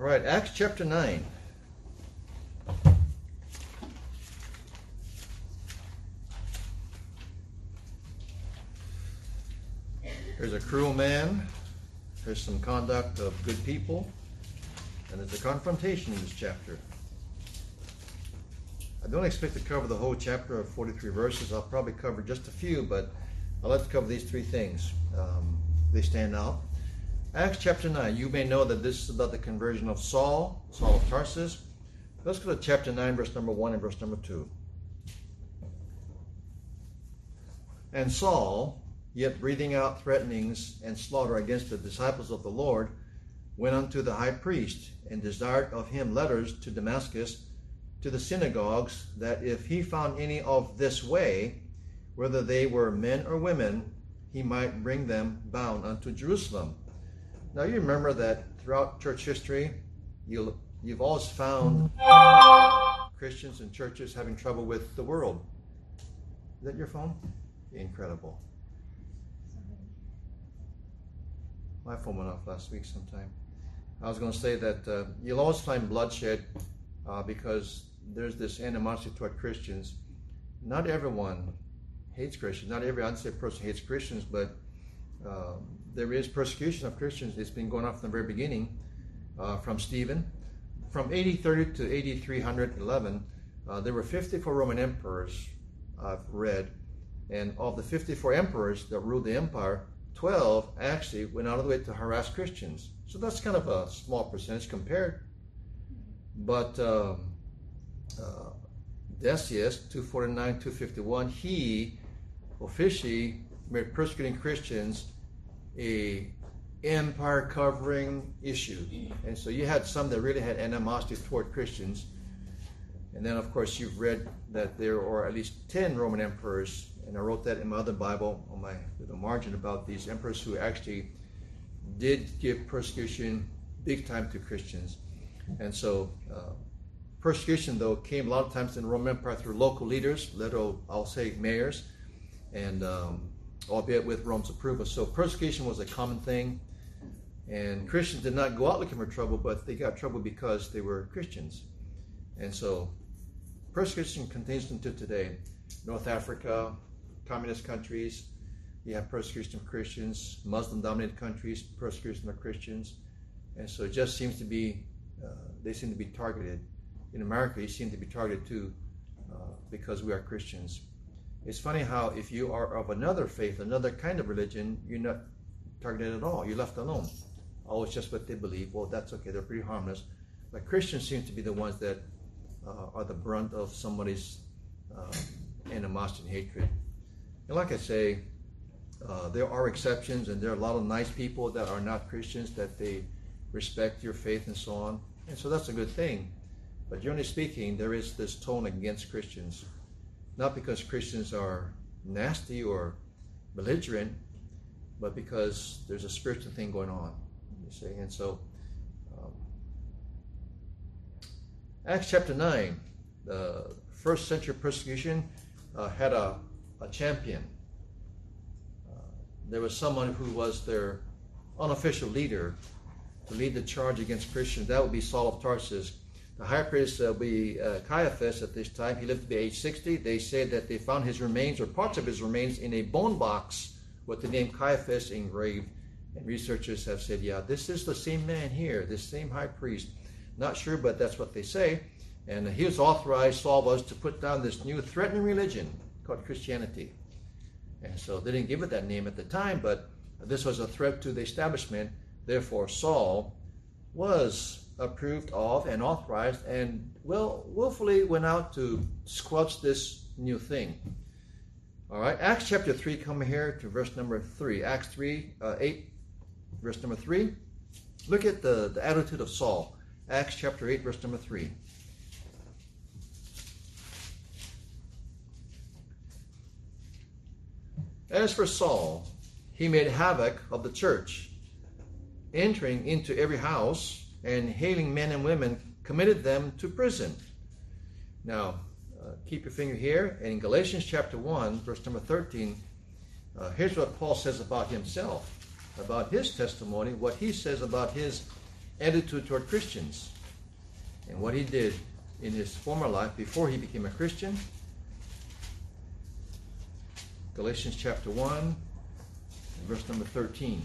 All right, Acts chapter 9. There's a cruel man, there's some conduct of good people, and there's a confrontation in this chapter. I don't expect to cover the whole chapter of 43 verses. I'll probably cover just a few, but I'd like to cover these three things. They stand out. Acts chapter 9. You may know that this is about the conversion of Saul of Tarsus. Let's go to chapter 9, verse number 1 and verse number 2. And Saul, yet breathing out threatenings and slaughter against the disciples of the Lord, went unto the high priest, and desired of him letters to Damascus, to the synagogues, that if he found any of this way, whether they were men or women, he might bring them bound unto Jerusalem. Now you remember that throughout church history, you've always found Christians and churches having trouble with the world. Is that your phone? Incredible. My phone went off last week sometime. I was going to say that you'll always find bloodshed because there's this animosity toward Christians. Not everyone hates Christians. Not every unsaved person hates Christians, but there is persecution of Christians. It's been going on from the very beginning, from Stephen. From AD 30 to AD 311, there were 54 Roman emperors, I've read, and of the 54 emperors that ruled the empire, 12 actually went out of the way to harass Christians. So that's kind of a small percentage compared. But Decius, 249-251, he officially made persecuting Christians a empire covering issue. And so you had some that really had animosity toward Christians. And then of course you've read that there are at least 10 Roman emperors, and I wrote that in my other Bible on my little margin about these emperors who actually did give persecution big time to Christians. And so persecution though came a lot of times in the Roman Empire through local leaders, little, I'll say mayors, and albeit with Rome's approval. So persecution was a common thing, and Christians did not go out looking for trouble, but they got trouble because they were Christians. And so persecution continues until today. North Africa, communist countries, you have persecution of Christians. Muslim-dominated countries, persecution of Christians. And so it just seems to be, they seem to be targeted. In America, you seem to be targeted too because we are Christians. It's funny how if you are of another faith, another kind of religion, you're not targeted at all. You're left alone. Oh, it's just what they believe. Well, that's okay. They're pretty harmless. But Christians seem to be the ones that are the brunt of somebody's animosity and hatred. And like I say, there are exceptions, and there are a lot of nice people that are not Christians, that they respect your faith and so on. And so that's a good thing. But generally speaking, there is this tone against Christians. Not because Christians are nasty or belligerent, but because there's a spiritual thing going on, you see. And so, Acts chapter 9, the first century persecution had a champion. There was someone who was their unofficial leader to lead the charge against Christians. That would be Saul of Tarsus. The high priest will be Caiaphas at this time. He lived to be age 60. They said that they found his remains or parts of his remains in a bone box with the name Caiaphas engraved. And researchers have said, yeah, this is the same man here, this same high priest. Not sure, but that's what they say. And he was authorized, Saul was, to put down this new threatening religion called Christianity. And so they didn't give it that name at the time, but this was a threat to the establishment. Therefore, Saul was approved of and authorized and willfully went out to squelch this new thing. All right, Acts chapter 3, come here to verse number 3. Acts 8, verse number 3. Look at the attitude of Saul. Acts chapter 8, verse number 3. As for Saul, he made havoc of the church, entering into every house and hailing men and women, committed them to prison. Now, keep your finger here. In Galatians chapter 1, verse number 13, here's what Paul says about himself, about his testimony, what he says about his attitude toward Christians and what he did in his former life before he became a Christian. Galatians chapter 1, verse number 13.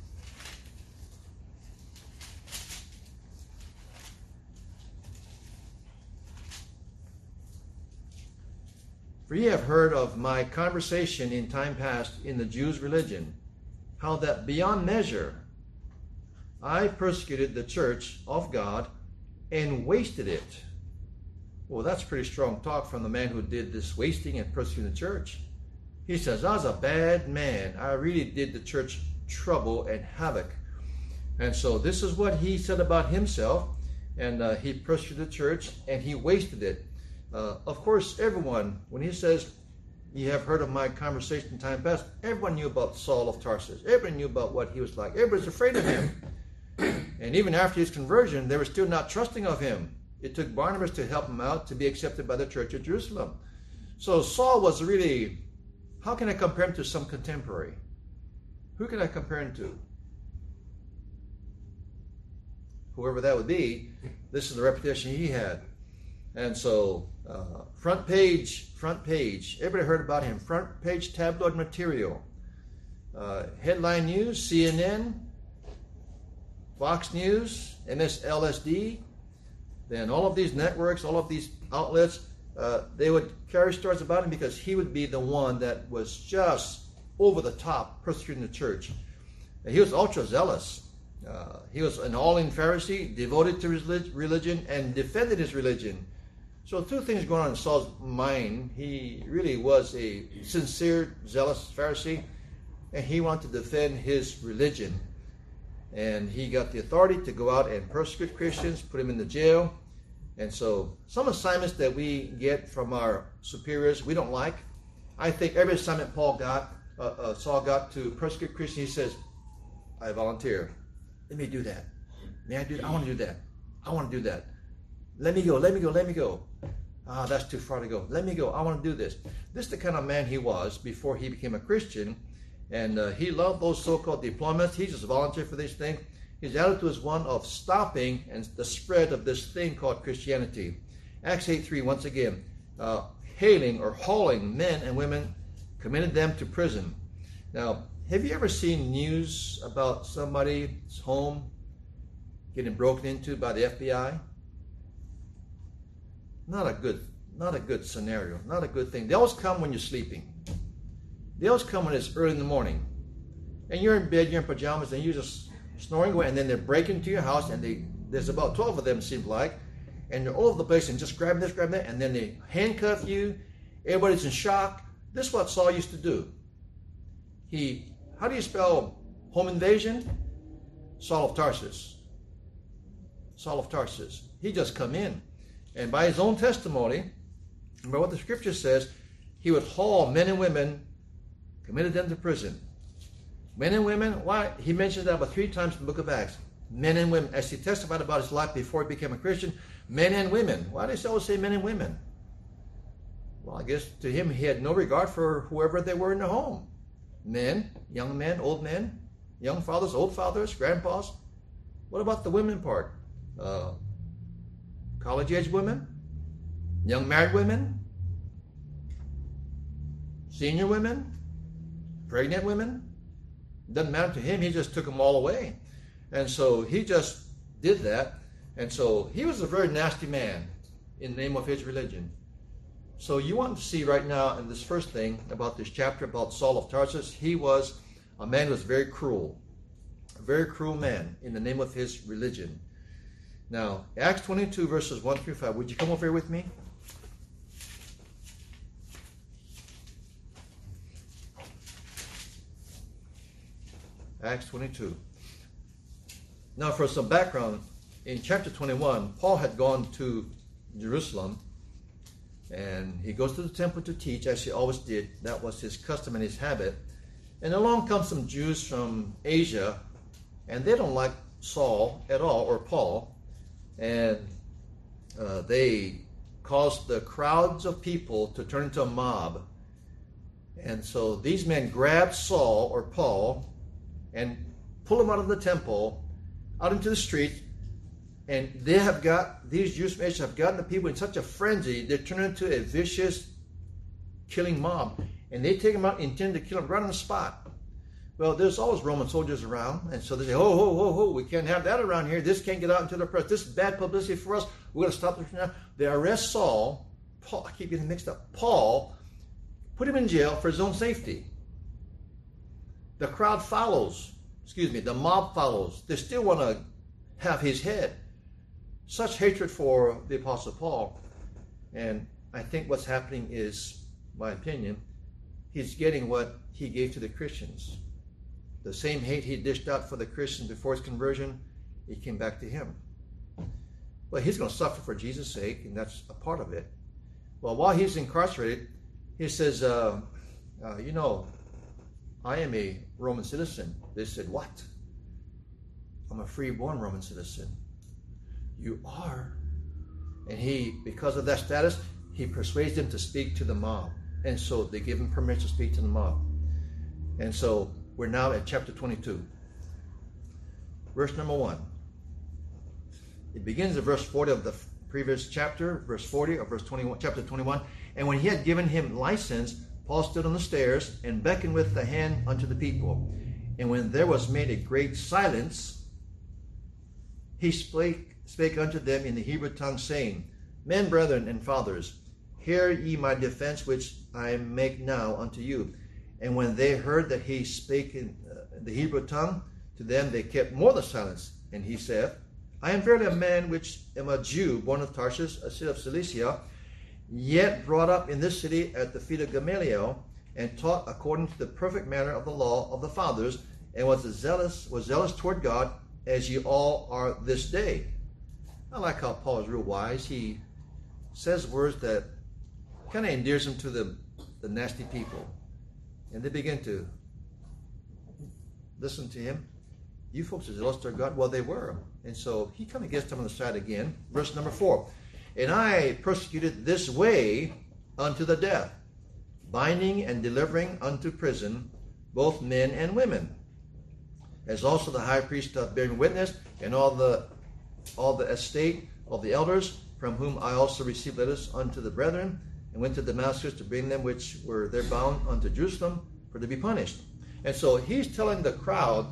For ye have heard of my conversation in time past in the Jews' religion, how that beyond measure I persecuted the church of God and wasted it. Well, that's pretty strong talk from the man who did this wasting and persecuting the church. He says, I was a bad man. I really did the church trouble and havoc. And so this is what he said about himself. And he persecuted the church and he wasted it. Of course, everyone, when he says, you have heard of my conversation in time past, everyone knew about Saul of Tarsus. Everyone knew about what he was like. Everybody's afraid of him. And even after his conversion, they were still not trusting of him. It took Barnabas to help him out to be accepted by the church of Jerusalem. So Saul was really, how can I compare him to some contemporary? Who can I compare him to? Whoever that would be, this is the reputation he had. And so, front page, everybody heard about him. Front page tabloid material. Headline news, CNN, Fox News, MSLSD. Then all of these networks, all of these outlets, they would carry stories about him because he would be the one that was just over the top persecuting the church. And he was ultra zealous. He was an all-in Pharisee, devoted to his religion and defended his religion. So two things going on in Saul's mind. He really was a sincere, zealous Pharisee, and he wanted to defend his religion. And he got the authority to go out and persecute Christians, put them in the jail. And so some assignments that we get from our superiors we don't like. I think every assignment Saul got to persecute Christians, he says, I volunteer. Let me do that. May I do that? I want to do that. I want to do that. Let me go. Ah, that's too far to go. Let me go. I want to do this. This is the kind of man he was before he became a Christian. And he loved those so-called deployments. He just volunteered for these things. His attitude was one of stopping and the spread of this thing called Christianity. Acts 8:3, once again, hailing or hauling men and women, committed them to prison. Now, have you ever seen news about somebody's home getting broken into by the FBI? Not a good scenario, not a good thing. They always come when you're sleeping. They always come when it's early in the morning. And you're in bed, you're in pajamas, and you're just snoring away, and then they break into your house, and there's about 12 of them, it seems like, and they're all over the place, and just grab this, grab that, and then they handcuff you. Everybody's in shock. This is what Saul used to do. How do you spell home invasion? Saul of Tarsus. Saul of Tarsus. He just come in. And by his own testimony, remember what the scripture says, he would haul men and women, committed them to prison. Men and women, why? He mentions that about 3 times in the book of Acts. Men and women, as he testified about his life before he became a Christian, men and women. Why does he always say men and women? Well, I guess to him, he had no regard for whoever they were in the home. Men, young men, old men, young fathers, old fathers, grandpas. What about the women part? College-age women, young married women, senior women, pregnant women. Doesn't matter to him. He just took them all away. And so he just did that. And so he was a very nasty man in the name of his religion. So you want to see right now in this first thing about this chapter about Saul of Tarsus, he was a man who was very cruel. A very cruel man in the name of his religion. Now, Acts 22 verses 1 through 5. Would you come over here with me? Acts 22. Now, for some background, in chapter 21, Paul had gone to Jerusalem, and he goes to the temple to teach, as he always did. That was his custom and his habit. And along come some Jews from Asia, and they don't like Saul at all, or Paul, and they caused the crowds of people to turn into a mob. And so these men grabbed Saul or Paul and pulled him out of the temple, out into the street, And these Jewish nations have gotten the people in such a frenzy, they're turned into a vicious killing mob. And they take them out, intend to kill them right on the spot. Well, there's always Roman soldiers around, and so they say, ho, ho, ho, ho, we can't have that around here. This can't get out into the press. This is bad publicity for us. We're going to stop this now. They arrest Saul. Paul, I keep getting mixed up. Paul, put him in jail for his own safety. The crowd follows. The mob follows. They still want to have his head. Such hatred for the Apostle Paul. And I think what's happening is, my opinion, he's getting what he gave to the Christians. The same hate he dished out for the Christians before his conversion, it came back to him. Well, he's going to suffer for Jesus' sake, and that's a part of it. Well, while he's incarcerated, he says, you know, I am a Roman citizen. They said, what? I'm a free-born Roman citizen. You are. And he, because of that status, he persuades them to speak to the mob. And so they give him permission to speak to the mob. And so we're now at chapter 22. Verse number 1. It begins at verse 40 of the previous chapter, verse 40 of verse 21, chapter 21. And when he had given him license, Paul stood on the stairs and beckoned with the hand unto the people. And when there was made a great silence, he spake unto them in the Hebrew tongue, saying, Men, brethren, and fathers, hear ye my defense which I make now unto you. And when they heard that he spake in the Hebrew tongue to them, they kept more the silence. And he said, I am verily a man which am a Jew, born of Tarshish, a city of Cilicia, yet brought up in this city at the feet of Gamaliel, and taught according to the perfect manner of the law of the fathers, and was zealous toward God, as ye all are this day. I like how Paul is real wise. He says words that kind of endears him to the nasty people. And they begin to listen to him. You folks are zealous toward God? Well, they were. And so he kind of gets them on the side again. Verse number 4. And I persecuted this way unto the death, binding and delivering unto prison both men and women, as also the high priest doth bear witness, and all the estate of the elders, from whom I also received letters unto the brethren, and went to Damascus to bring them which were there bound unto Jerusalem for to be punished. And so he's telling the crowd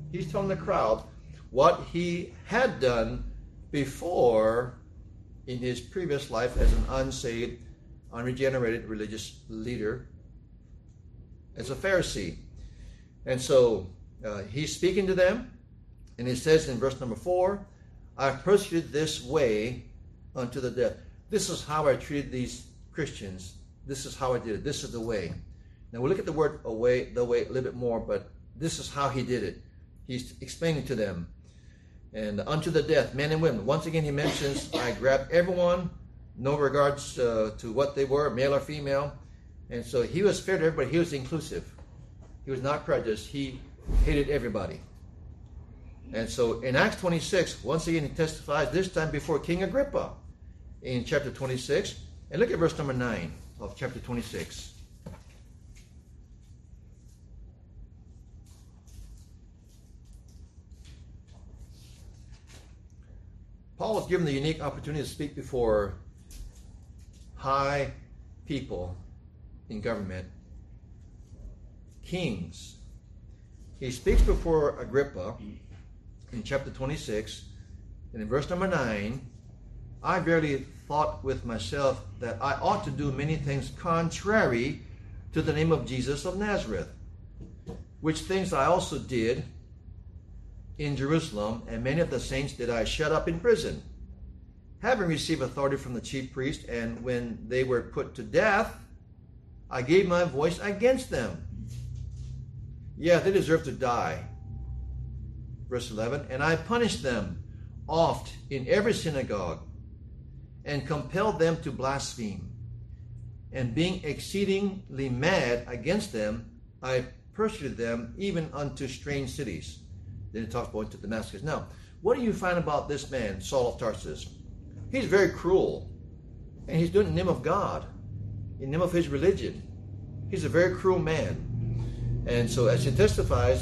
what he had done before in his previous life as an unsaved, unregenerated religious leader, as a Pharisee. And so he's speaking to them, and he says in verse number 4, I persecuted this way unto the death. This is how I treated these Christians. This is how I did it. This is the way. Now we'll look at the word the way a little bit more, but this is how he did it. He's explaining to them. And unto the death, men and women. Once again, he mentions, I grabbed everyone, no regards to what they were, male or female. And so he was fair to everybody. He was inclusive. He was not prejudiced. He hated everybody. And so in Acts 26, once again, he testifies, this time before King Agrippa in chapter 26. And look at verse number 9 of chapter 26. Paul was given the unique opportunity to speak before high people in government, kings. He speaks before Agrippa in chapter 26, and in verse number 9, I verily thought with myself that I ought to do many things contrary to the name of Jesus of Nazareth, which things I also did in Jerusalem, and many of the saints did I shut up in prison, having received authority from the chief priest, and when they were put to death, I gave my voice against them. Yeah, they deserve to die. Verse 11, and I punished them oft in every synagogue, and compelled them to blaspheme. And being exceedingly mad against them, I persecuted them even unto strange cities. Then it talks about to Damascus. Now, what do you find about this man, Saul of Tarsus? He's very cruel. And he's doing it in the name of God, in the name of his religion. He's a very cruel man. And so as he testifies,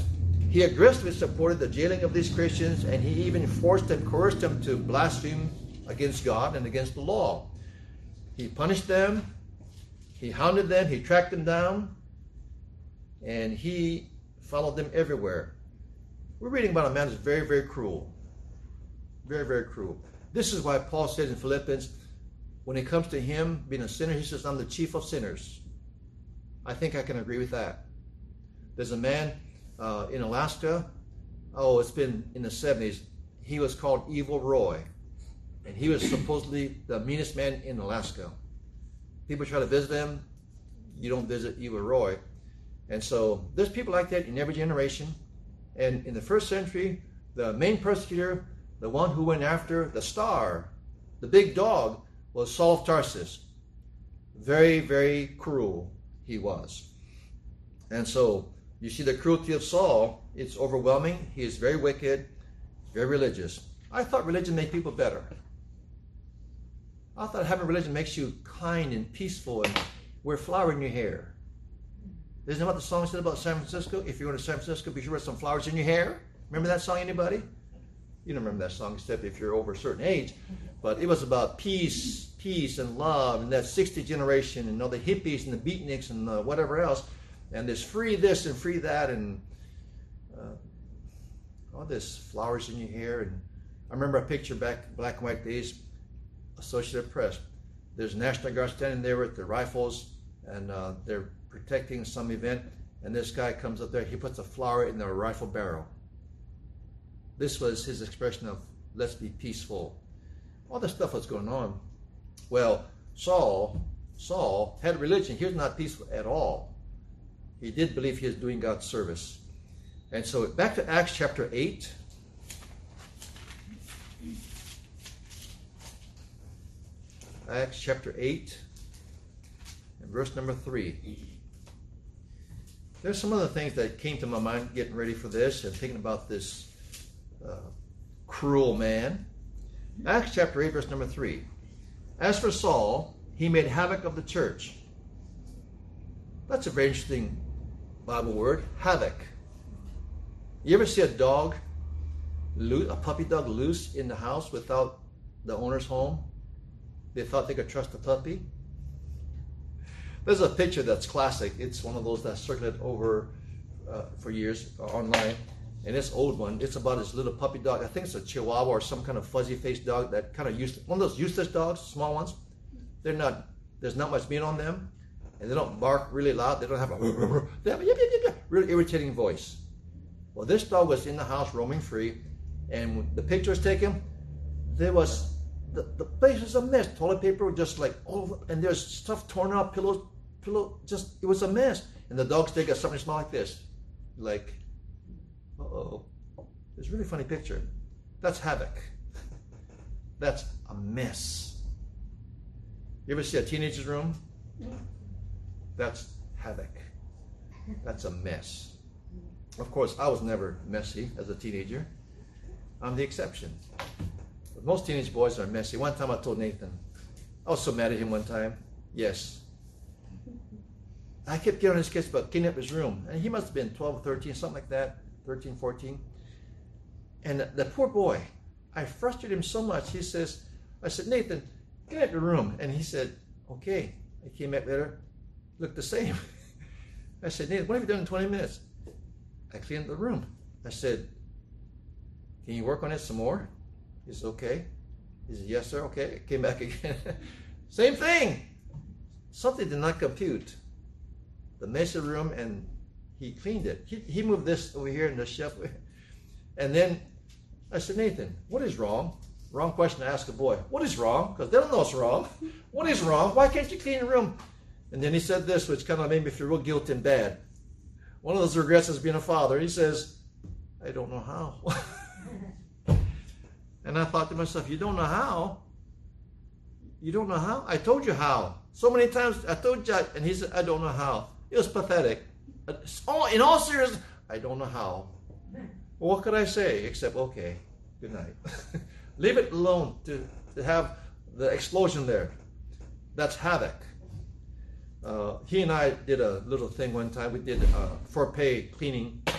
He aggressively supported the jailing of these Christians, and he even forced and coerced them to blaspheme against God and against the law. He punished them, he hounded them, he tracked them down, and he followed them everywhere. We're reading about a man who's very, very cruel. Very, very cruel. This is why Paul says in Philippians, when it comes to him being a sinner, he says, I'm the chief of sinners. I think I can agree with that. There's a man in Alaska, it's been in the 70s, he was called Evil Roy. And he was supposedly the meanest man in Alaska. People try to visit him, you don't visit Evil Roy. And so there's people like that in every generation. And in the first century, the main persecutor, the one who went after the star, the big dog, was Saul of Tarsus. Very, very cruel he was. And so you see the cruelty of Saul, it's overwhelming. He is very wicked, very religious. I thought religion made people better. I thought having religion makes you kind and peaceful and wear flower in your hair. Isn't that what the song said about San Francisco? If you're going to San Francisco, be sure to wear some flowers in your hair. Remember that song, anybody? You don't remember that song except if you're over a certain age. But it was about peace and love, and that 60th generation, and all the hippies and the beatniks and whatever else. And there's free this and free that, and all this flowers in your hair. And I remember a picture back, black and white days, Associated Press. There's National Guard standing there with their rifles, and they're protecting some event, and this guy comes up there, he puts a flower in the rifle barrel. This was his expression of, let's be peaceful. All this stuff was going on. Well, Saul had religion. He was not peaceful at all. He did believe he was doing God's service. And so back to Acts chapter 8. Acts chapter 8 and verse number 3. There's some other things that came to my mind getting ready for this and thinking about this cruel man. Acts chapter 8 verse number 3. As for Saul, he made havoc of the church. That's a very interesting Bible word, havoc. You ever see a dog, a puppy dog loose in the house without the owner's home? They thought they could trust the puppy. There's a picture that's classic. It's one of those that circulated over for years online. And this old one, it's about this little puppy dog. I think it's a Chihuahua or some kind of fuzzy-faced dog that kind of one of those useless dogs, small ones. There's not much meat on them, and they don't bark really loud. They don't have they have a really irritating voice. Well, this dog was in the house roaming free, and when the picture was taken, there was the place was a mess. Toilet paper just like all over, and there's stuff torn up, pillow, just it was a mess. And the dog's got something smell like this, like. Uh-oh. It's a really funny picture. That's havoc. That's a mess. You ever see a teenager's room? That's havoc. That's a mess. Of course, I was never messy as a teenager. I'm the exception. But most teenage boys are messy. One time I told Nathan, I was so mad at him one time. Yes. I kept getting on his case about cleaning up his room. And he must have been 12 or 13, something like that. 13, 14. And the poor boy, I frustrated him so much. I said, Nathan, get out of your room. And he said, okay. I came back later, looked the same. I said, Nathan, what have you done in 20 minutes? I cleaned the room. I said, can you work on it some more? He said, okay. He said, yes, sir, okay. I came back again. Same thing. Something did not compute. The messy room, and he cleaned it. He moved this over here in the shelf. And then I said, Nathan, what is wrong? Wrong question to ask a boy. What is wrong? Because they don't know what's wrong. What is wrong? Why can't you clean your room? And then he said this, which kind of made me feel real guilty and bad. One of those regrets as being a father. He says, I don't know how. And I thought to myself, you don't know how? You don't know how? I told you how. So many times I told you, and he said, I don't know how. It was pathetic. In all seriousness, I don't know how. Well, what could I say except, okay, good night. Leave it alone to have the explosion there. That's havoc. He and I did a little thing one time. We did for pay cleaning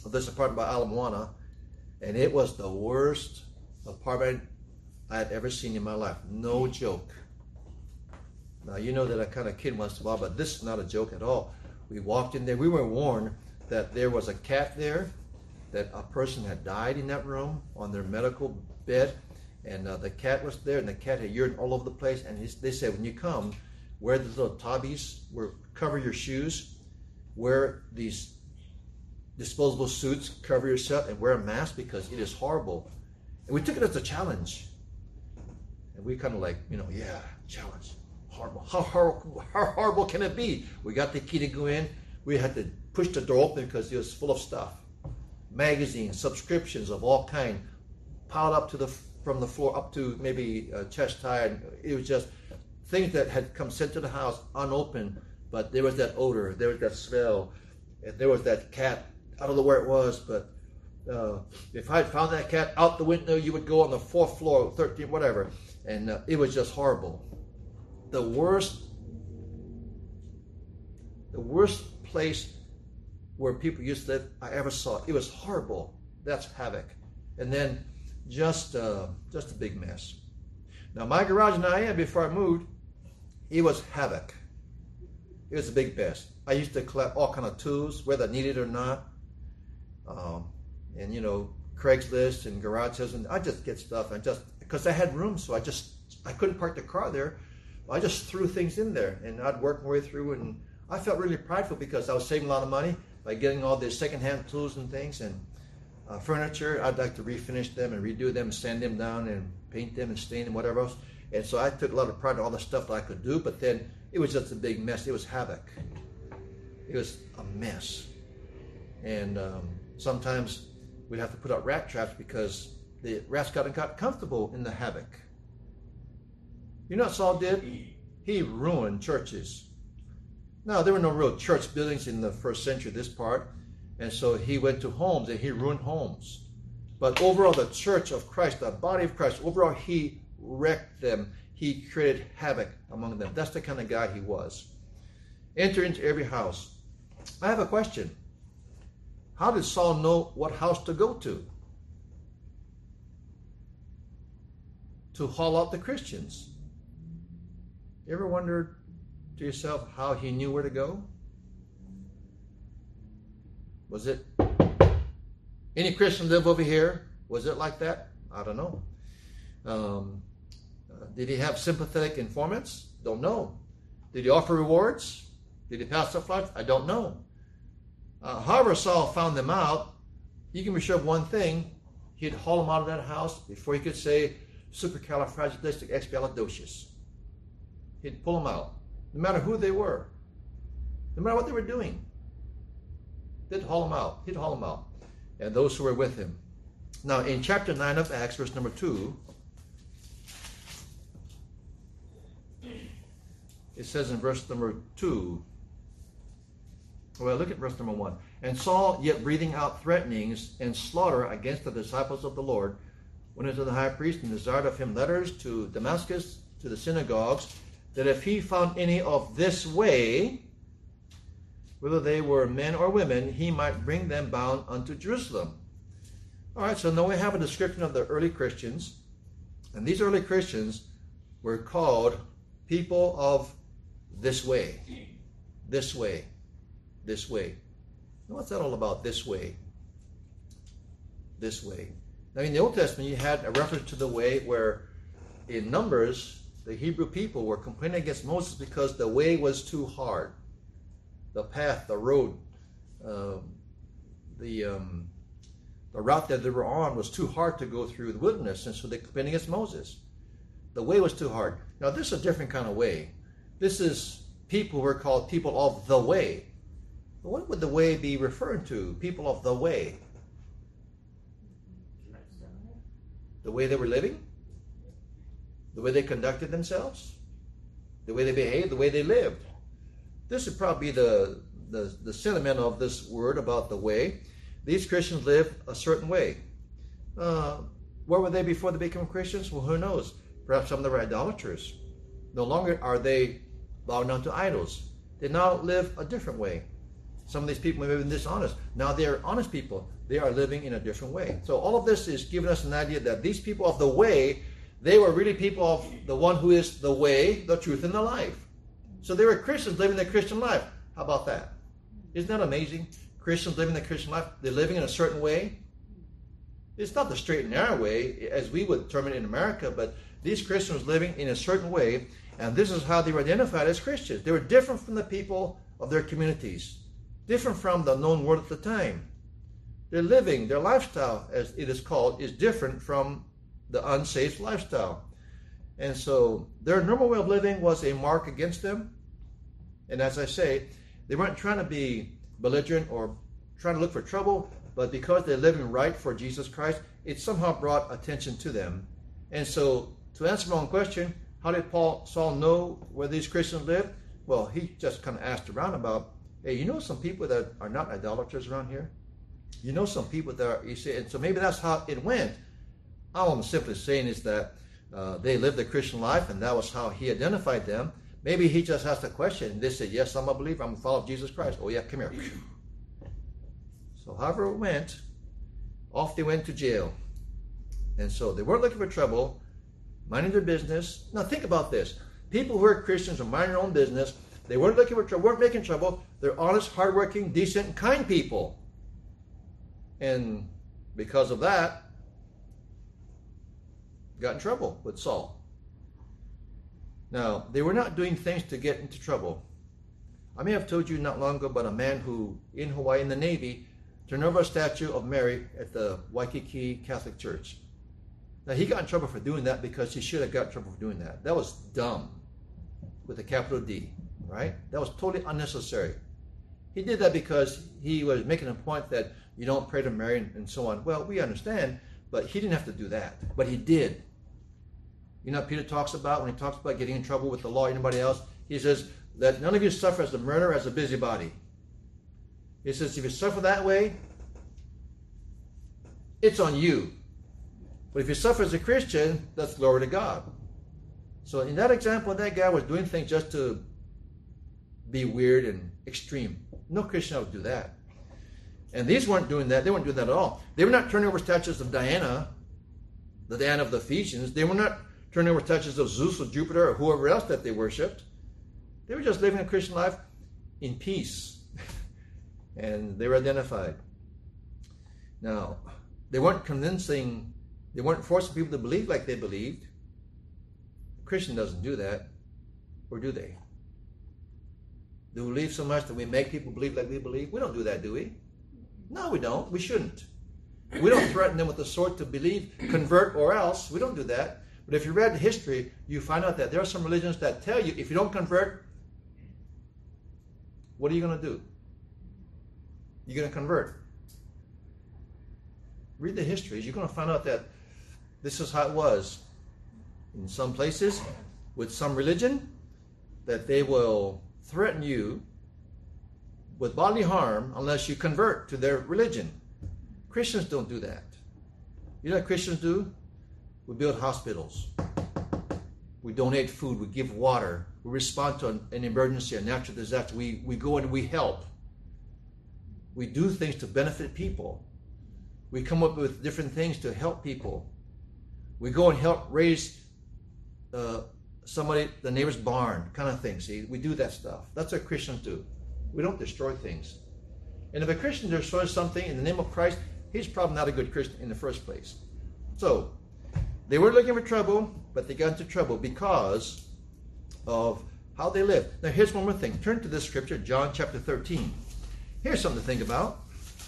of this apartment by Ala Moana, and it was the worst apartment I had ever seen in my life. No joke. Now, you know that I kind of kid once in a while, but this is not a joke at all. We walked in there. We were warned that there was a cat there, that a person had died in that room on their medical bed, and the cat was there, and the cat had urine all over the place. And they said, when you come, wear the little tabis, cover your shoes, wear these disposable suits, cover yourself, and wear a mask because it is horrible. And we took it as a challenge. And we kind of like, yeah, challenge. Horrible. How horrible can it be? We got the key to go in. We had to push the door open because it was full of stuff. Magazines, subscriptions of all kind, piled up from the floor up to maybe chest high. And it was just things that had come sent to the house unopened, but there was that odor, there was that smell, and there was that cat. I don't know where it was, but if I had found that cat out the window, you would go on the 4th floor, 13th, whatever, and it was just horrible. The worst place where people used to live I ever saw. It was horrible. That's havoc. And then just a big mess. Now my garage in IM before I moved, it was havoc. It was a big mess. I used to collect all kind of tools, whether needed or not. And Craigslist and garage sales, and I just get stuff. Because I had room, so I couldn't park the car there. I just threw things in there, and I'd work my way through, and I felt really prideful because I was saving a lot of money by getting all these secondhand tools and things, and furniture. I'd like to refinish them and redo them, and sand them down and paint them and stain them, whatever else. And so I took a lot of pride in all the stuff that I could do, but then it was just a big mess. It was havoc. It was a mess. And sometimes we'd have to put out rat traps because the rats got comfortable in the havoc. You know what Saul did? He ruined churches. Now, there were no real church buildings in the 1st century, this part. And so he went to homes and he ruined homes. But overall, the church of Christ, the body of Christ, overall, he wrecked them. He created havoc among them. That's the kind of guy he was. Enter into every house. I have a question. How did Saul know what house to go to haul out the Christians? You ever wondered to yourself how he knew where to go? Was it any Christian live over here? Was it like that? I don't know. Did he have sympathetic informants? Don't know. Did he offer rewards? Did he pass the flights? I don't know. However Saul found them out, you can be sure of one thing. He'd haul them out of that house before he could say supercalifragilisticexpialidocious. He'd pull them out, no matter who they were, no matter what they were doing. He'd haul them out. He'd haul them out. And those who were with him. Now, in chapter 9 of Acts, verse number 2, it says in verse number 2, well, look at verse number 1. And Saul, yet breathing out threatenings and slaughter against the disciples of the Lord, went unto the high priest and desired of him letters to Damascus, to the synagogues, that if he found any of this way, whether they were men or women, he might bring them bound unto Jerusalem. All right, so now we have a description of the early Christians. And these early Christians were called people of this way. This way. This way. Now, what's that all about, this way? This way. Now, in the Old Testament, you had a reference to the way where in Numbers, the Hebrew people were complaining against Moses because the way was too hard. The path, the road, the route that they were on was too hard to go through the wilderness, and so they complained against Moses. The way was too hard. Now, this is a different kind of way. This is people who are called people of the way. But what would the way be referring to? People of the way. The way they were living? The way they conducted themselves? The way they behaved? The way they lived? This would probably be the sentiment of this word about the way. These Christians lived a certain way. Where were they before they became Christians? Well, who knows? Perhaps some of them were idolaters. No longer are they bowing down to idols. They now live a different way. Some of these people may have been dishonest. Now they are honest people. They are living in a different way. So all of this is giving us an idea that these people of the way, they were really people of the one who is the way, the truth, and the life. So they were Christians living their Christian life. How about that? Isn't that amazing? Christians living the Christian life. They're living in a certain way. It's not the straight and narrow way, as we would term it in America, but these Christians living in a certain way, and this is how they were identified as Christians. They were different from the people of their communities, different from the known world at the time. Their living, their lifestyle, as it is called, is different from the unsaved lifestyle. And so their normal way of living was a mark against them. And as I say, they weren't trying to be belligerent or trying to look for trouble, but because they're living right for Jesus Christ, it somehow brought attention to them. And so to answer my own question, how did Saul know where these Christians lived? Well, he just kind of asked around about, hey, you know some people that are not idolaters around here? You know some people that are, you see, and so maybe that's how it went. All I'm simply saying is that they lived the Christian life, and that was how he identified them. Maybe he just asked a question, and they said, yes, I'm a believer, I'm a follower of Jesus Christ. Oh yeah, come here. So however it went, off they went to jail. And so they weren't looking for trouble, minding their business. Now think about this. People who are Christians are minding their own business. They weren't looking for trouble, weren't making trouble. They're honest, hardworking, decent, and kind people. And because of that, got in trouble with Saul. Now, they were not doing things to get into trouble. I may have told you not long ago about a man who, in Hawaii, in the Navy, turned over a statue of Mary at the Waikiki Catholic Church. Now, he got in trouble for doing that because he should have got in trouble for doing that. That was dumb, with a capital D, right? That was totally unnecessary. He did that because he was making a point that you don't pray to Mary and so on. Well, we understand, but he didn't have to do that. But he did. You know what Peter talks about when he talks about getting in trouble with the law or anybody else? He says, that none of you suffer as a murderer, as a busybody. He says, if you suffer that way, it's on you. But if you suffer as a Christian, that's glory to God. So in that example, that guy was doing things just to be weird and extreme. No Christian would do that. And these weren't doing that. They weren't doing that at all. They were not turning over statues of Diana, the Diana of the Ephesians. They were not turning over statues of Zeus or Jupiter or whoever else that they worshipped. They were just living a Christian life in peace. And they were identified. Now, they weren't convincing, they weren't forcing people to believe like they believed. A Christian doesn't do that. Or do they? Do we believe so much that we make people believe like we believe? We don't do that, do we? No, we don't. We shouldn't. We don't threaten them with the sword to believe, convert, or else. We don't do that. But if you read history, you find out that there are some religions that tell you, if you don't convert, what are you going to do? You're going to convert. Read the histories. You're going to find out that this is how it was in some places with some religion, that they will threaten you with bodily harm unless you convert to their religion. Christians don't do that. You know what Christians do? We build hospitals. We donate food. We give water. We respond to an emergency, a natural disaster. We go and we help. We do things to benefit people. We come up with different things to help people. We go and help raise somebody, the neighbor's barn, kind of thing. See, we do that stuff. That's what Christians do. We don't destroy things. And if a Christian destroys something in the name of Christ, he's probably not a good Christian in the first place. So, they were looking for trouble, but they got into trouble because of how they lived. Now, here's one more thing. Turn to this scripture, John chapter 13. Here's something to think about.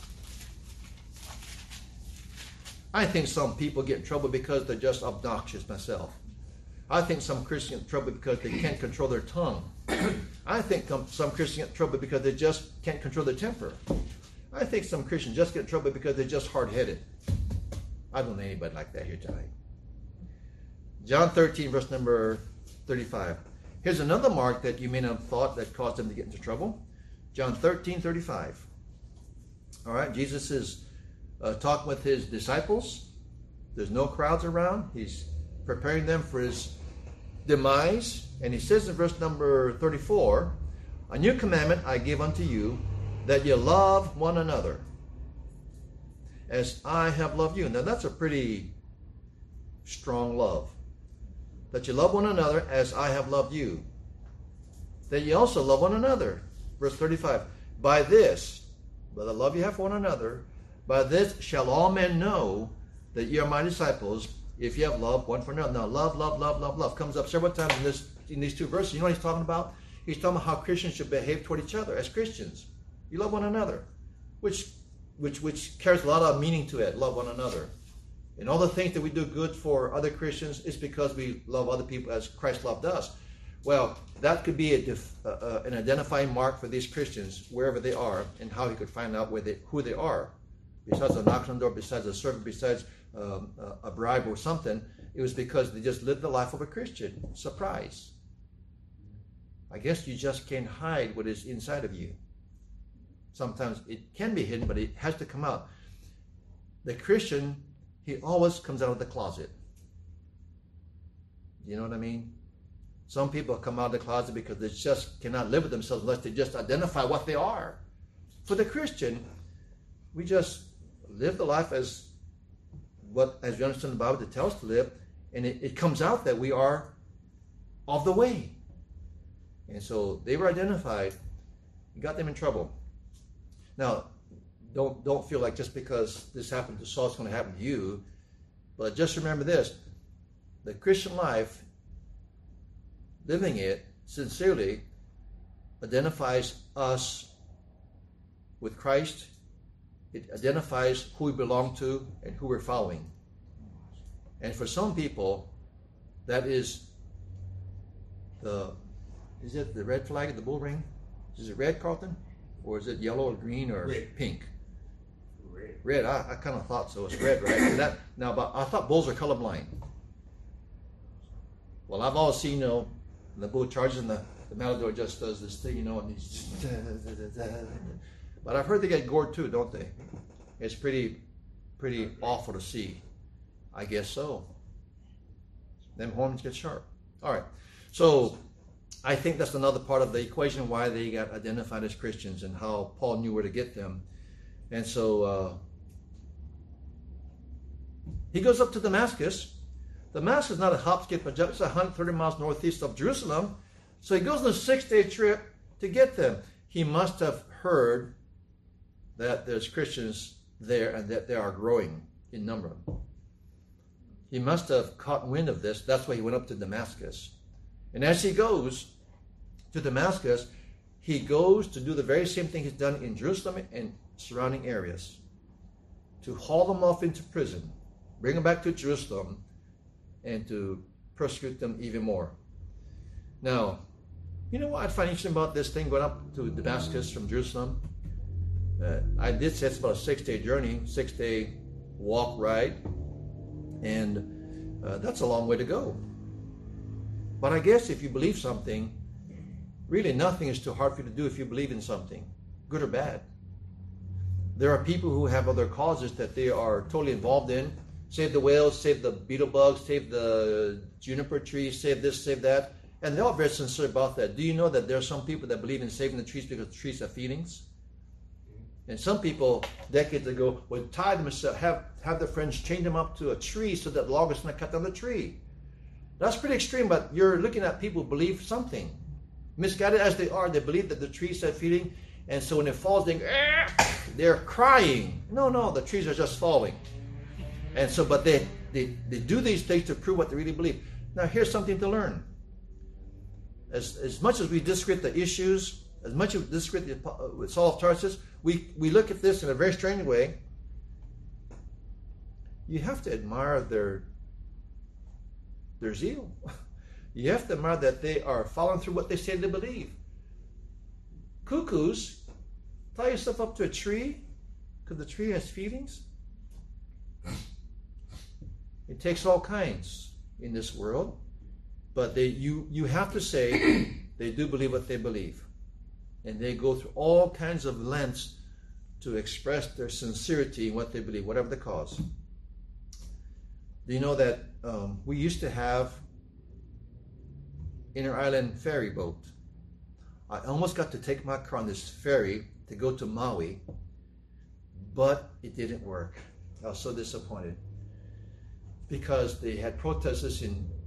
I think some people get in trouble because they're just obnoxious myself. I think some Christians get in trouble because they can't control their tongue. I think some Christians get in trouble because they just can't control their temper. I think some Christians just get in trouble because they're just hard-headed. I don't know anybody like that here tonight. John 13, verse number 35. Here's another mark that you may not have thought that caused them to get into trouble. John 13, 35. All right, Jesus is talking with his disciples. There's no crowds around. He's preparing them for his demise. And he says in verse number 34, a new commandment I give unto you, that you love one another as I have loved you. Now that's a pretty strong love. That you love one another as I have loved you. That you also love one another. Verse 35. By this, by the love you have for one another, by this shall all men know that you are my disciples, if you have love one for another. Now love comes up several times in these two verses. You know what he's talking about? He's talking about how Christians should behave toward each other as Christians. You love one another, which carries a lot of meaning to it. Love one another. And all the things that we do good for other Christians is because we love other people as Christ loved us. Well, that could be an identifying mark for these Christians, wherever they are, and how he could find out who they are. Besides a knock on the door, besides a servant, besides a bribe or something, it was because they just lived the life of a Christian. Surprise. I guess you just can't hide what is inside of you. Sometimes it can be hidden, but it has to come out. The Christian, he always comes out of the closet. You know what I mean? Some people come out of the closet because they just cannot live with themselves unless they just identify what they are. For the Christian, we just live the life as we understand the Bible it tells us to live, and it comes out that we are of the way. And so they were identified. It got them in trouble. Now, don't feel like just because this happened to Saul, it's going to happen to you. But just remember this. The Christian life, living it sincerely, identifies us with Christ. It identifies who we belong to and who we're following. And for some people, that is it the red flag of the bull ring? Is it red, Carlton? Or is it yellow or green or red. Pink? Red. Red. I kind of thought so. It's red, right? But I thought bulls are colorblind. Well, I've always seen, the bull charges and the matador just does this thing, and he's But I've heard they get gored too, don't they? It's pretty awful to see. I guess so. Them horns get sharp. All right. So I think that's another part of the equation why they got identified as Christians and how Paul knew where to get them. And so he goes up to Damascus. Damascus is not a hop, skip, and jump. It's 130 miles northeast of Jerusalem. So he goes on a 6-day trip to get them. He must have heard that there's Christians there and that they are growing in number. He must have caught wind of this. That's why he went up to Damascus. And as he goes to Damascus, he goes to do the very same thing he's done in Jerusalem and surrounding areas, to haul them off into prison, bring them back to Jerusalem, and to persecute them even more. Now, you know what I find interesting about this thing going up to Damascus from Jerusalem? I did say it's about a 6-day journey, 6-day walk ride, and that's a long way to go. But I guess if you believe something, really nothing is too hard for you to do if you believe in something, good or bad. There are people who have other causes that they are totally involved in. Save the whales, save the beetle bugs, save the juniper trees, save this, save that. And they're all very sincere about that. Do you know that there are some people that believe in saving the trees because the trees have feelings? And some people, decades ago, would tie themselves, have their friends chain them up to a tree so that the log is not cut down the tree. That's pretty extreme, but you're looking at people who believe something. Misguided as they are, they believe that the trees have feeling, and so when it falls, they're crying. No, the trees are just falling. And so, but they do these things to prove what they really believe. Now, here's something to learn. As much as we disagree with the issues, as much as we disagree with Saul of Tarsus, we look at this in a very strange way. You have to admire their zeal. You have to admire that they are following through what they say they believe. Cuckoos, tie yourself up to a tree because the tree has feelings. It takes all kinds in this world, but you have to say they do believe what they believe, and they go through all kinds of lengths to express their sincerity in what they believe, whatever the cause. Do you know that we used to have Inter Island ferry boat? I almost got to take my car on this ferry, to go to Maui, but it didn't work. I was so disappointed because they had protesters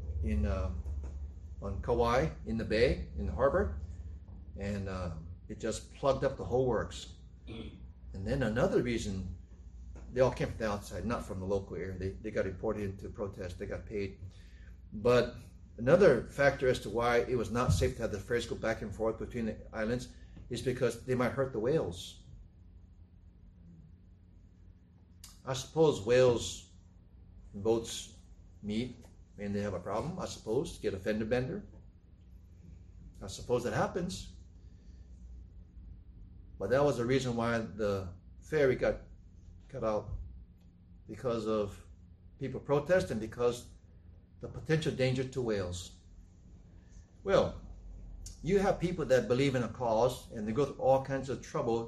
on Kauai, in the bay, in the harbor, and it just plugged up the whole works. And then another reason, they all came from the outside, not from the local area. They got reported into protest, they got paid. But another factor as to why it was not safe to have the ferries go back and forth between the islands is because they might hurt the whales. I suppose whales and boats meet and they have a problem, I suppose, get a fender bender. I suppose that happens. But that was the reason why the ferry got cut out, because of people protesting, because the potential danger to whales. Well, you have people that believe in a cause and they go through all kinds of trouble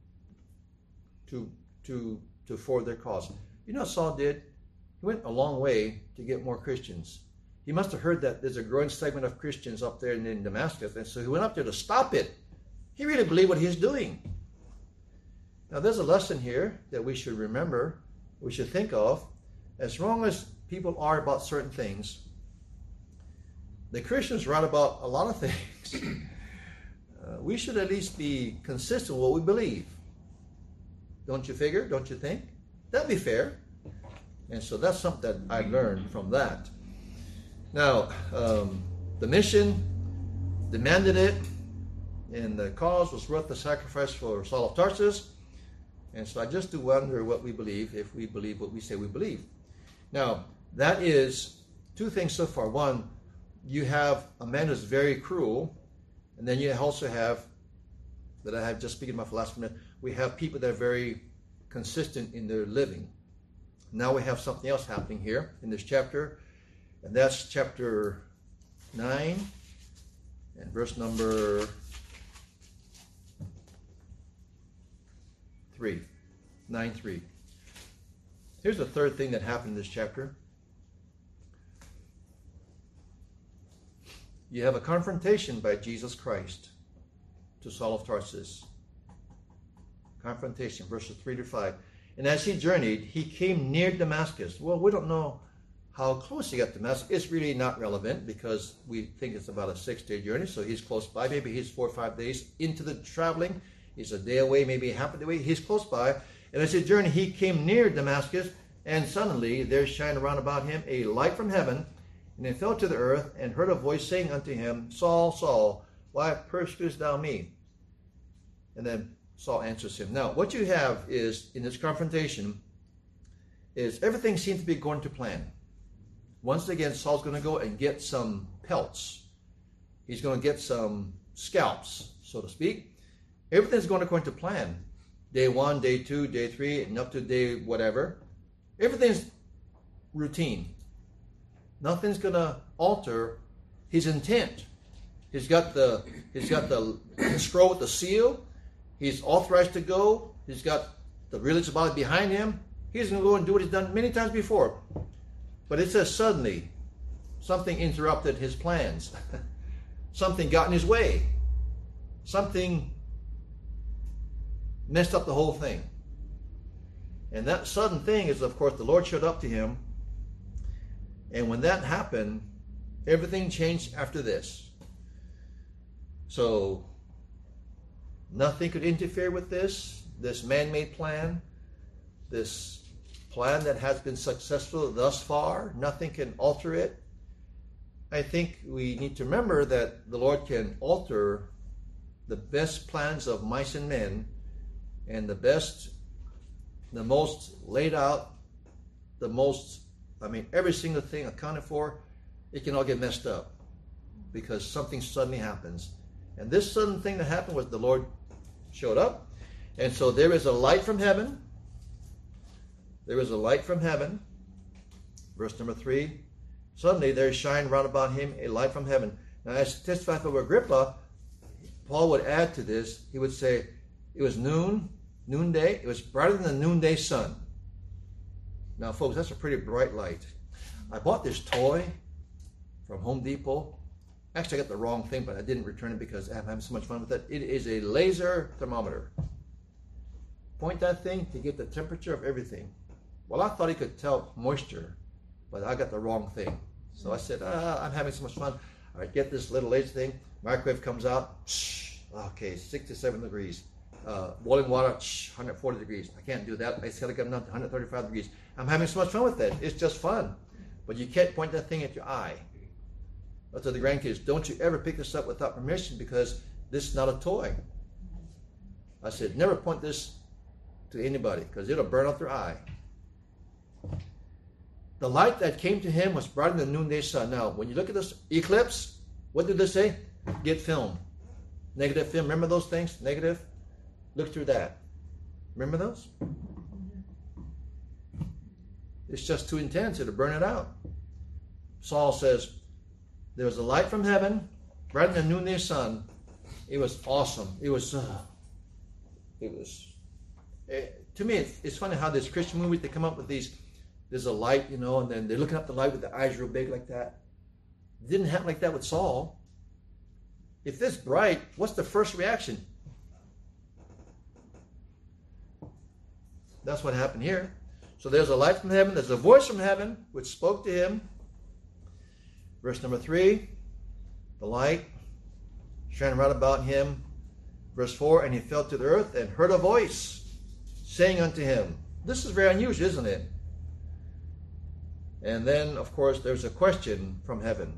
to forward their cause. You know what Saul did? He went a long way to get more Christians. He must have heard that there's a growing segment of Christians up there in Damascus, and so he went up there to stop it. He really believed what he was doing. Now there's a lesson here that we should remember, we should think of. As wrong as people are about certain things, the Christians are right about a lot of things. We should at least be consistent with what we believe. Don't you figure? Don't you think? That'd be fair. And so that's something that I learned from that. Now, the mission demanded it, and the cause was worth the sacrifice for Saul of Tarsus. And so I just do wonder what we believe, if we believe what we say we believe. Now, that is two things so far. One, you have a man who's very cruel, and then you also have, that I have just speaking about for the last minute, we have people that are very consistent in their living. Now we have something else happening here in this chapter, and that's chapter 9 and verse number 3. 9:3. Here's the third thing that happened in this chapter. You have a confrontation by Jesus Christ to Saul of Tarsus. Confrontation, verses 3-5. And as he journeyed, he came near Damascus. Well, we don't know how close he got to Damascus. It's really not relevant because we think it's about a 6-day journey, so he's close by. Maybe he's 4 or 5 days into the traveling. He's a day away, maybe half a day away. He's close by. And as he journeyed, he came near Damascus, and suddenly there shined around about him a light from heaven, and he fell to the earth, and heard a voice saying unto him, Saul, Saul, why persecutest thou me? And then Saul answers him. Now, what you have is, in this confrontation, is everything seems to be going to plan. Once again, Saul's going to go and get some pelts. He's going to get some scalps, so to speak. Everything's going according to plan. Day 1, day 2, day 3, and up to day whatever. Everything's routine. Nothing's going to alter his intent. He's got the scroll with the seal. He's authorized to go. He's got the religious body behind him. He's going to go and do what he's done many times before. But it says suddenly something interrupted his plans. Something got in his way. Something messed up the whole thing. And that sudden thing is, of course, the Lord showed up to him. And when that happened, everything changed after this. So nothing could interfere with this man-made plan, this plan that has been successful thus far. Nothing can alter it. I think we need to remember that the Lord can alter the best plans of mice and men, and the most laid out, every single thing accounted for, it can all get messed up because something suddenly happens. And this sudden thing that happened was the Lord showed up. And so there is a light from heaven. There is a light from heaven. Verse number 3. Suddenly there shined round about him a light from heaven. Now, as testified by Agrippa, Paul would add to this. He would say it was noonday. It was brighter than the noonday sun. Now, folks, that's a pretty bright light. I bought this toy from Home Depot. Actually, I got the wrong thing, but I didn't return it because I'm having so much fun with it. It is a laser thermometer. point that thing to get the temperature of everything. Well, I thought he could tell moisture, but I got the wrong thing. So I said, I'm having so much fun. All right, get this little laser thing. Microwave comes out. Okay, 67 degrees. Boiling water, 140 degrees. I can't do that. I just got to get down to 135 degrees. I'm having so much fun with it. It's just fun. But you can't point that thing at your eye. I tell the grandkids, don't you ever pick this up without permission, because this is not a toy. I said, never point this to anybody, because it'll burn out their eye. The light that came to him was brighter than the noonday sun. Now, when you look at this eclipse, what did they say? Get film. Negative film. Remember those things? Negative? Look through that. Remember those? It's just too intense. It'll burn it out. Saul says, there was a light from heaven, brighter than the noonday sun. It was awesome. To me, it's funny how there's Christian movies, they come up with these, there's a light, and then they're looking up the light with the eyes real big like that. It didn't happen like that with Saul. If this bright, what's the first reaction? That's what happened here. So there's a light from heaven, there's a voice from heaven which spoke to him. Verse number 3, the light shone right about him. Verse 4, and he fell to the earth and heard a voice saying unto him. This is very unusual, isn't it? And then, of course, there's a question from heaven.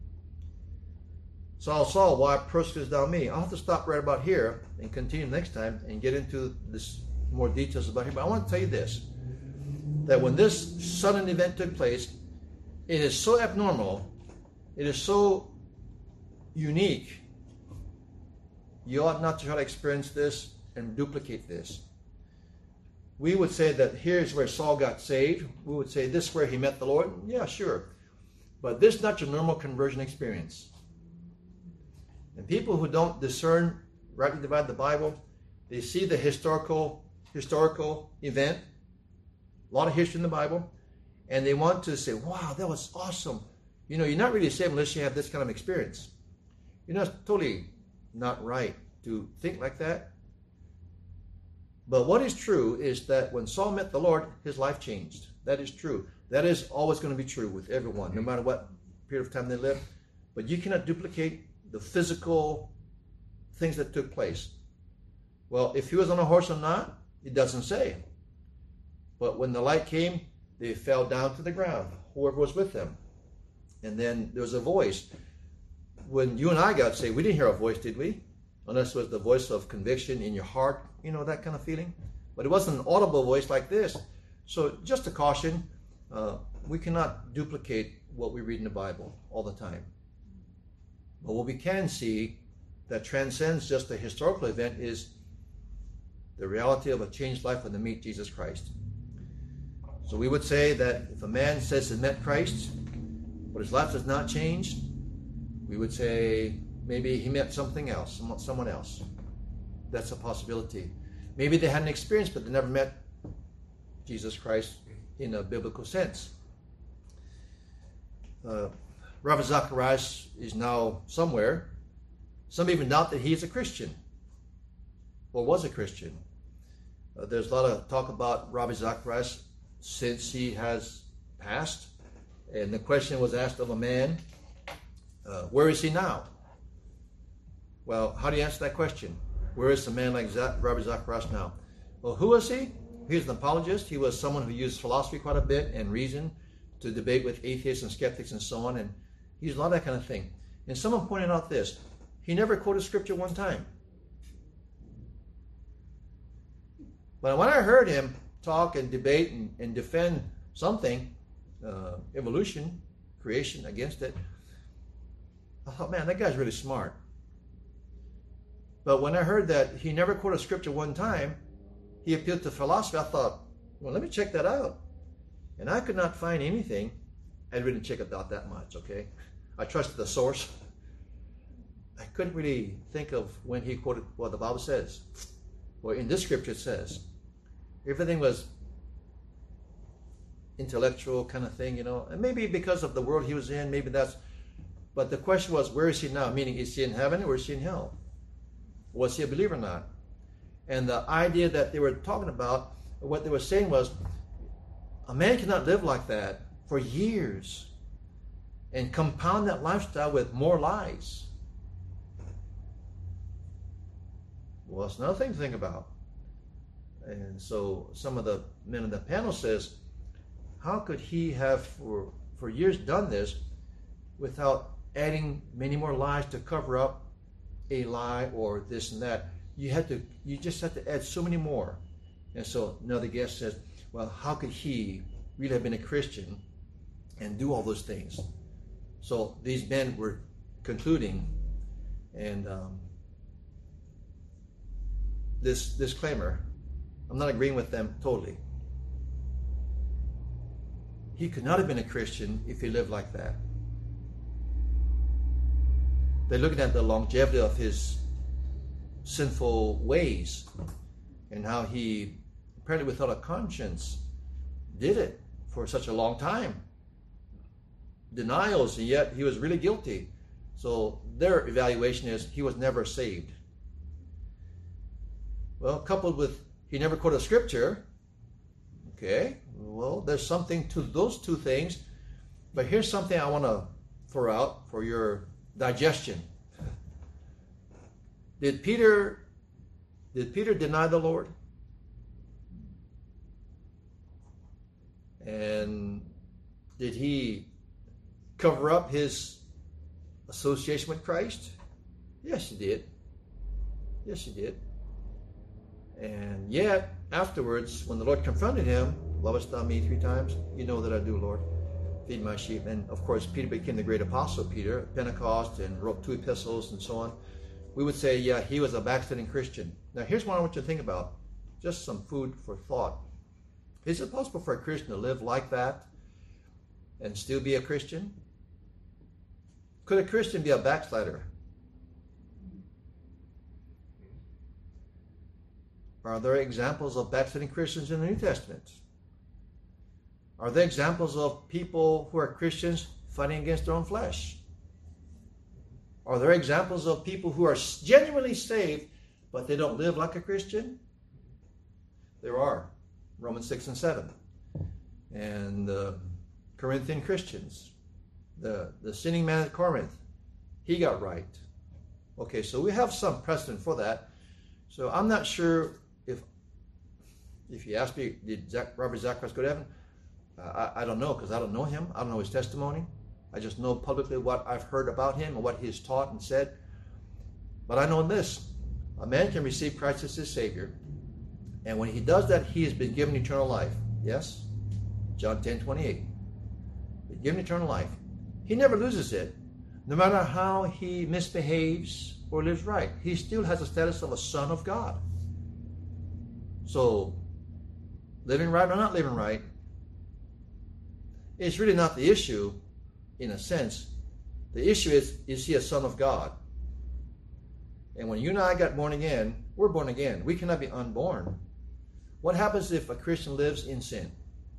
Saul, Saul, why persecutest thou me? I'll have to stop right about here and continue next time and get into this more details about here. But I want to tell you this, that when this sudden event took place, it is so abnormal, it is so unique, you ought not to try to experience this and duplicate this. We would say that here's where Saul got saved. We would say this is where he met the Lord. Yeah, sure. But this is not your normal conversion experience. And people who don't discern, rightly divide the Bible, they see the historical event, a lot of history in the Bible, and they want to say, wow, that was awesome. You're not really saved unless you have this kind of experience. It's totally not right to think like that. But what is true is that when Saul met the Lord, his life changed. That is true. That is always going to be true with everyone, no matter what period of time they live. But you cannot duplicate the physical things that took place. Well, if he was on a horse or not, it doesn't say. But when the light came, they fell down to the ground, whoever was with them. And then there was a voice. When you and I got saved, we didn't hear a voice, did we? Unless it was the voice of conviction in your heart, that kind of feeling. But it wasn't an audible voice like this. So just a caution, we cannot duplicate what we read in the Bible all the time. But what we can see that transcends just a historical event is the reality of a changed life when they meet Jesus Christ. So we would say that if a man says he met Christ, but his life has not changed, we would say maybe he met something else, someone else. That's a possibility. Maybe they had an experience, but they never met Jesus Christ in a biblical sense. Ravi Zacharias is now somewhere. Some even doubt that he is a Christian or was a Christian. There's a lot of talk about Ravi Zacharias since he has passed. And the question was asked of a man, where is he now? Well, how do you answer that question? Where is a man like Ravi Zacharias now? Well, who was he? He was an apologist. He was someone who used philosophy quite a bit and reason to debate with atheists and skeptics and so on. And he used a lot of that kind of thing. And someone pointed out this. He never quoted scripture one time. But when I heard him talk and debate and defend something, evolution, creation, against it, I thought, man, that guy's really smart. But when I heard that he never quoted scripture one time, he appealed to philosophy, I thought, well, let me check that out. And I could not find anything. I didn't check it out that much, okay? I trusted the source. I couldn't really think of when he quoted what the Bible says. Well, in this scripture it says, everything was intellectual kind of thing, and maybe because of the world he was in, maybe that's, but the question was, where is he now? Meaning, is he in heaven or is he in hell? Was he a believer or not? And the idea that they were talking about, what they were saying was, a man cannot live like that for years and compound that lifestyle with more lies. Well, it's another thing to think about. And so some of the men in the panel says, how could he have for years done this without adding many more lies to cover up a lie or this and that? You just have to add so many more. And so another guest says, well, how could he really have been a Christian and do all those things? So these men were concluding, and this disclaimer, I'm not agreeing with them totally. He could not have been a Christian if he lived like that. They're looking at the longevity of his sinful ways and how he, apparently without a conscience, did it for such a long time. Denials, and yet he was really guilty. So their evaluation is he was never saved. Well, coupled with he never quoted scripture. Okay, well, there's something to those two things. But here's something I want to throw out for your digestion. Did Peter deny the Lord? And did he cover up his association with Christ? Yes, he did. Yes, he did. And yet, afterwards, when the Lord confronted him, lovest thou me 3 times? You know that I do, Lord. Feed my sheep. And of course, Peter became the great apostle, Peter, at Pentecost, and wrote 2 epistles and so on. We would say, yeah, he was a backsliding Christian. Now, here's what I want you to think about. Just some food for thought. Is it possible for a Christian to live like that and still be a Christian? Could a Christian be a backslider? Are there examples of backsliding Christians in the New Testament? Are there examples of people who are Christians fighting against their own flesh? Are there examples of people who are genuinely saved, but they don't live like a Christian? There are. Romans 6 and 7. And the Corinthian Christians. The sinning man at Corinth. He got right. Okay, so we have some precedent for that. So I'm not sure if you ask me, did Robert Zacharias go to heaven? I don't know, because I don't know him. I don't know his testimony. I just know publicly what I've heard about him and what he's taught and said. But I know this. A man can receive Christ as his Savior. And when he does that, he has been given eternal life. Yes? John 10:28. Been given eternal life. He never loses it. No matter how he misbehaves or lives right, he still has the status of a son of God. So, living right or not living right, it's really not the issue in a sense. The issue is he a son of God? And when you and I got born again, we're born again. We cannot be unborn. What happens if a Christian lives in sin?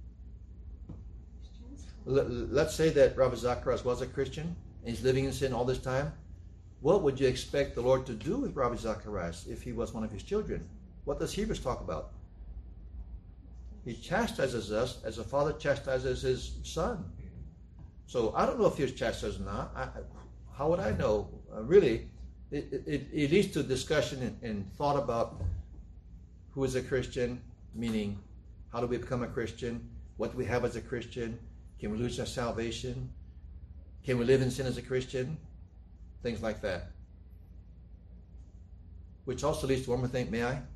Let's say that Rabbi Zacharias was a Christian and he's living in sin all this time. What would you expect the Lord to do with Rabbi Zacharias if he was one of his children? What does Hebrews talk about? He chastises us as a father chastises his son. So I don't know if he was chastised or not. How would I know? Really, it leads to discussion and thought about who is a Christian, meaning how do we become a Christian? What do we have as a Christian? Can we lose our salvation? Can we live in sin as a Christian? Things like that. Which also leads to one more thing, may I?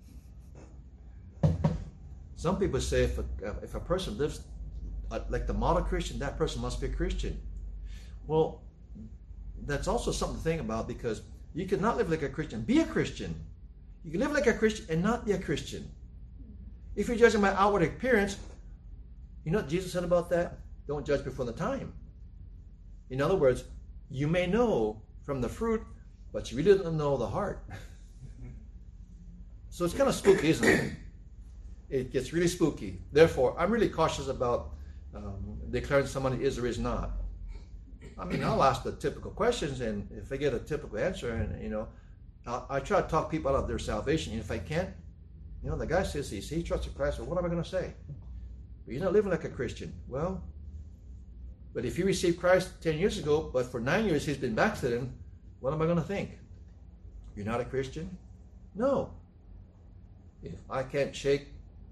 Some people say if a person lives like the model Christian, that person must be a Christian. Well, that's also something to think about, because you cannot live like a Christian. Be a Christian. You can live like a Christian and not be a Christian. If you're judging by outward appearance, you know what Jesus said about that? Don't judge before the time. In other words, you may know from the fruit, but you really don't know the heart. So it's kind of spooky, isn't it? It gets really spooky. Therefore, I'm really cautious about declaring someone is or is not. I mean, I'll ask the typical questions, and if I get a typical answer, and I try to talk people out of their salvation. And if I can't, the guy says he trusts in Christ. Well, what am I going to say? But he's not living like a Christian. Well, but if he received Christ 10 years ago, but for 9 years he's been backslidden, what am I going to think? You're not a Christian? No. If I can't shake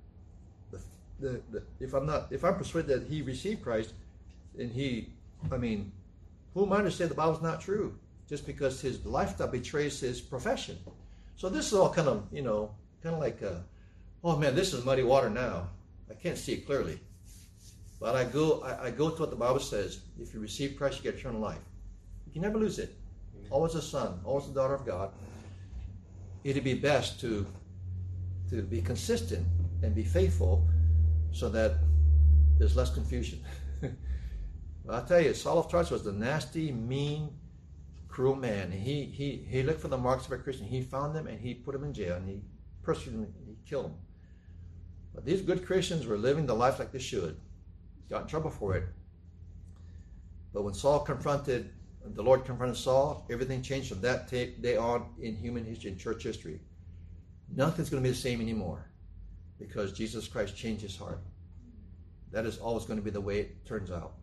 if I'm persuaded that he received Christ, and who am I to say the Bible's not true? Just because his lifestyle betrays his profession. So this is all kind of like, oh man, this is muddy water now. I can't see it clearly. But I go to what the Bible says. If you receive Christ, you get eternal life. You can never lose it. Always a son, always a daughter of God. It'd be best to be consistent and be faithful so that there's less confusion. But I'll tell you, Saul of Tarsus was the nasty, mean, cruel man. And he looked for the marks of a Christian. He found them and he put them in jail and he persecuted them and he killed them. But these good Christians were living the life like they should. Got in trouble for it. But when the Lord confronted Saul, everything changed from that day on in human history, in church history. Nothing's going to be the same anymore because Jesus Christ changed his heart. That is always going to be the way it turns out.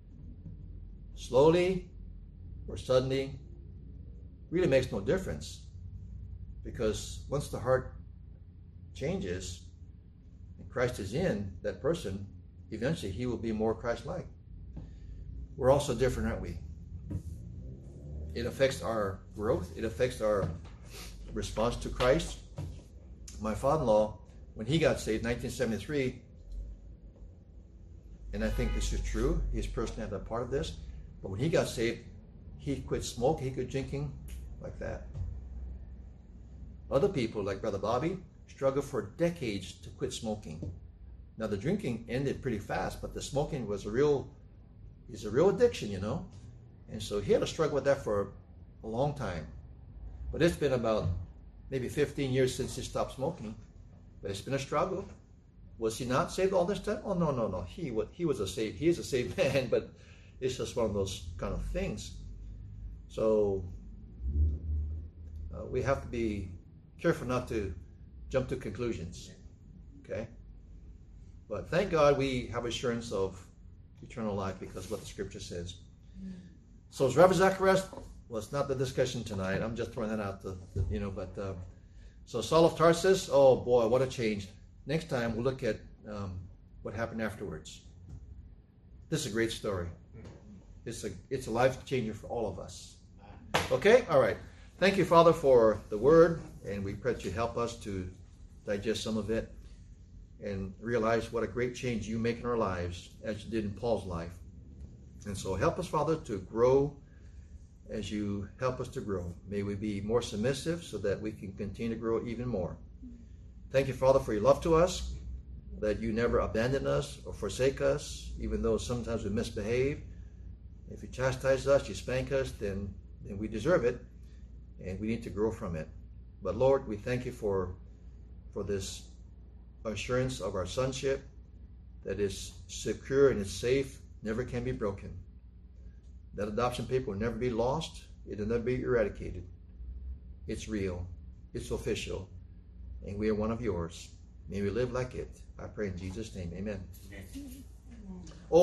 Slowly or suddenly really makes no difference, because once the heart changes and Christ is in that person, eventually he will be more Christ-like. We're also different, aren't we? It affects our growth. It affects our response to Christ. My father-in-law, when he got saved in 1973, and I think this is true, he's personally had a part of this, but when he got saved, he quit smoking, he quit drinking like that. Other people, like Brother Bobby, struggled for decades to quit smoking. Now the drinking ended pretty fast, but the smoking was a real addiction, And so he had to struggle with that for a long time. But it's been about maybe 15 years since he stopped smoking. But it's been a struggle. Was he not saved all this time? Oh, no. He is a saved man, but it's just one of those kind of things. So we have to be careful not to jump to conclusions. Okay? But thank God we have assurance of eternal life because of what the scripture says. So is Rabbi Zacharias? Well, it's not the discussion tonight. I'm just throwing that out, so Saul of Tarsus, oh boy, what a change. Next time we'll look at what happened afterwards. This is a great story. It's a life changer for all of us. Okay? All right. Thank you, Father, for the word, and we pray that you help us to digest some of it and realize what a great change you make in our lives, as you did in Paul's life. And so help us, Father, to grow as you help us to grow. May we be more submissive so that we can continue to grow even more. Thank you, Father, for your love to us, that you never abandon us or forsake us, even though sometimes we misbehave. If you chastise us, you spank us, then we deserve it, and we need to grow from it. But Lord, we thank you for this assurance of our sonship that is secure and is safe, never can be broken. That adoption paper will never be lost. It will never be eradicated. It's real. It's official. And we are one of yours. May we live like it. I pray in Jesus' name. Amen.